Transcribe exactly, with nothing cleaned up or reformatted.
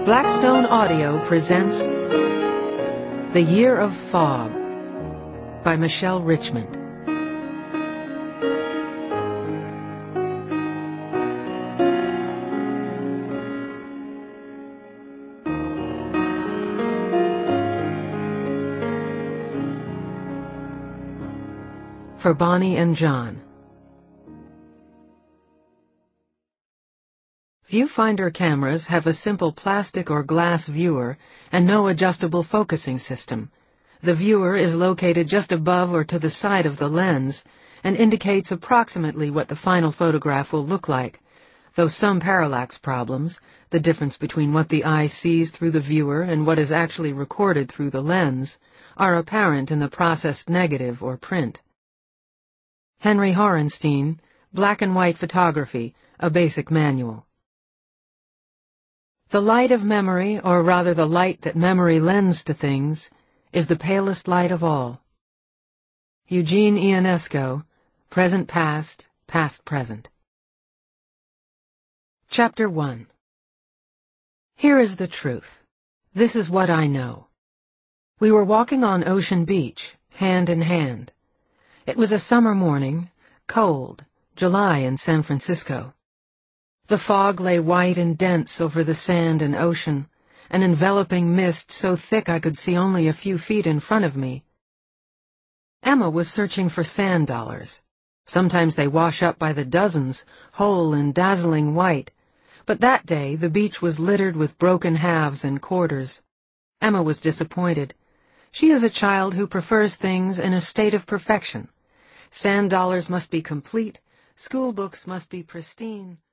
Blackstone Audio presents The Year of Fog by Michelle Richmond. For Bonnie and John. Viewfinder cameras have a simple plastic or glass viewer and no adjustable focusing system. The viewer is located just above or to the side of the lens and indicates approximately what the final photograph will look like, though some parallax problems, the difference between what the eye sees through the viewer and what is actually recorded through the lens, are apparent in the processed negative or print. Henry Horenstein, Black and White Photography, a Basic Manual. The light of memory, or rather the light that memory lends to things, is the palest light of all. Eugene Ionesco, Present Past, Past Present. Chapter one. Here is the truth. This is what I know. We were walking on Ocean Beach, hand in hand. It was a summer morning, cold, July in San Francisco. The fog lay white and dense over the sand and ocean, an enveloping mist so thick I could see only a few feet in front of me. Emma was searching for sand dollars. Sometimes they wash up by the dozens, whole and dazzling white, but that day the beach was littered with broken halves and quarters. Emma was disappointed. She is a child who prefers things in a state of perfection. Sand dollars must be complete, school books must be pristine.